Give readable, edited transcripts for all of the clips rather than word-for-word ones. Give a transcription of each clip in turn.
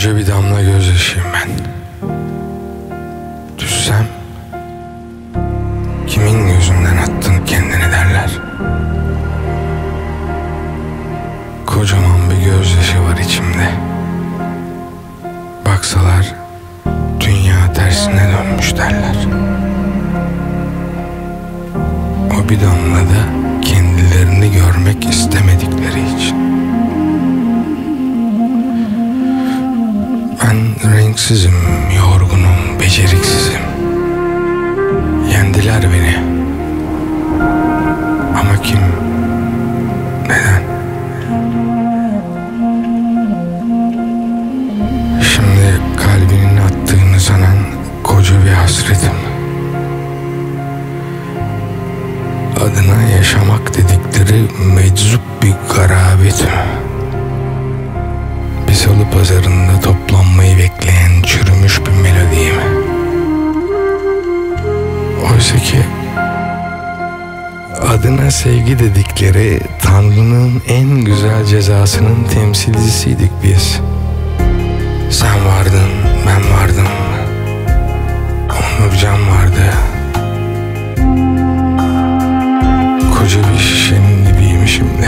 Koca bir damla gözyaşıyım ben. Düşsem kimin gözünden attın kendini derler. Kocaman bir gözyaşı var içimde. Baksalar dünya tersine dönmüş derler. O bir damla da kendilerini görmek istemedikleri için. Ben renksizim, yorgunum, beceriksizim. Yendiler beni. Ama kim? Neden? Şimdi kalbinin attığını sanan koca bir hasretim. Adına yaşamak dedikleri meczup bir garabetim. Bir salı pazarında toplanmayı bekleyen çürümüş bir melodiyim. Oysa ki adına sevgi dedikleri Tanrı'nın en güzel cezasının temsilcisiydik biz. Sen vardın, ben vardım. Onurcan vardı. Koca bir şişenin dibiyim şimdi.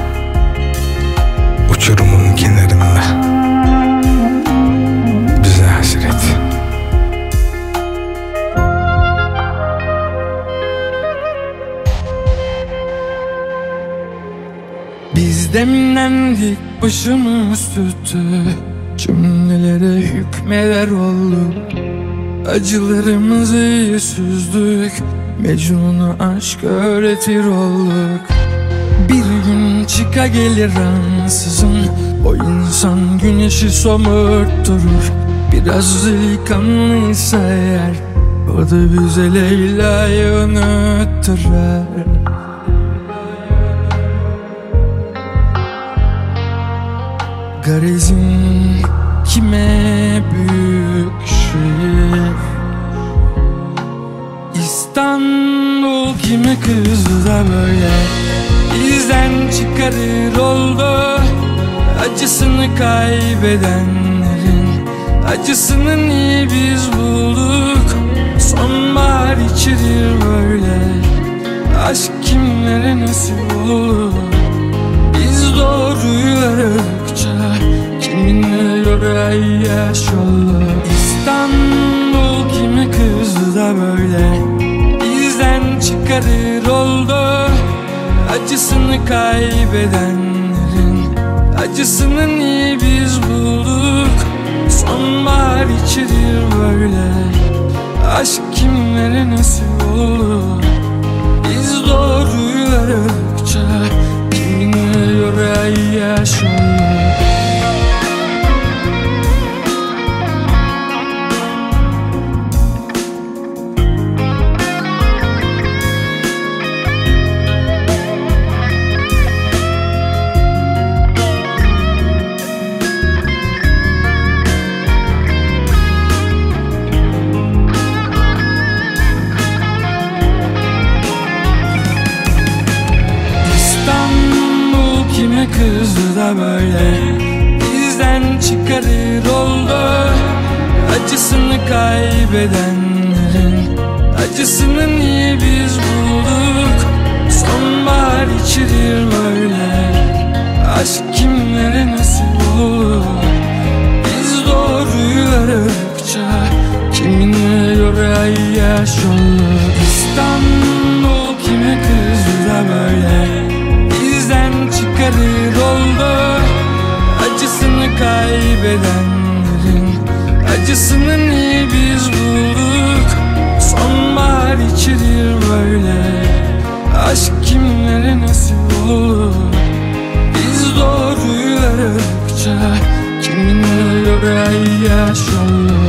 Uçurumun kenarında. Bize hasret. Biz demlendik, başımız tüttü. Cümlelere hükmeder olduk. Acılarımızı süzdük. Mecnun'a aşk öğretir olduk. Bir gün çıka gelir ansızın. O insan güneşi somurtturur. Biraz delikanlıysa eğer, o da bize Leyla'yı unutturur. Garezin kime büyük şehir, İstanbul kime kızdı da böyle bizden çıkarır oldu. Acısını kaybedenlerin acısını niye biz bulduk? Sonbahar içirir böyle, aşk kimlere nasip olur? Biz doğruyu aradıkça kiminle yoray yaş olur? İstanbul kime kızdı da böyle bizden çıkarır oldu. Acısını kaybedenlerin acısını niye biz bulduk? Sonbahar içirir böyle, aşk kimlere nasip olur? Biz doğruyu aradıkça kiminle yoray yaş olur? Kime kızdı da böyle bizden çıkarır oldu. Acısını kaybedenlerin acısını niye biz bulduk? Sonbahar içirir böyle, aşk kimlere nasip olur? Biz doğruyu aradıkça kiminle yoray yaş olur? İstanbul kime kızdı da böyle bizden çıkarır oldu. Acısını kaybedenlerin acısını niye biz bulduk? Sonbahar içirir böyle, aşk kimlere nasip olur? Biz doğruyu aradıkça kiminle yoray yaş olur?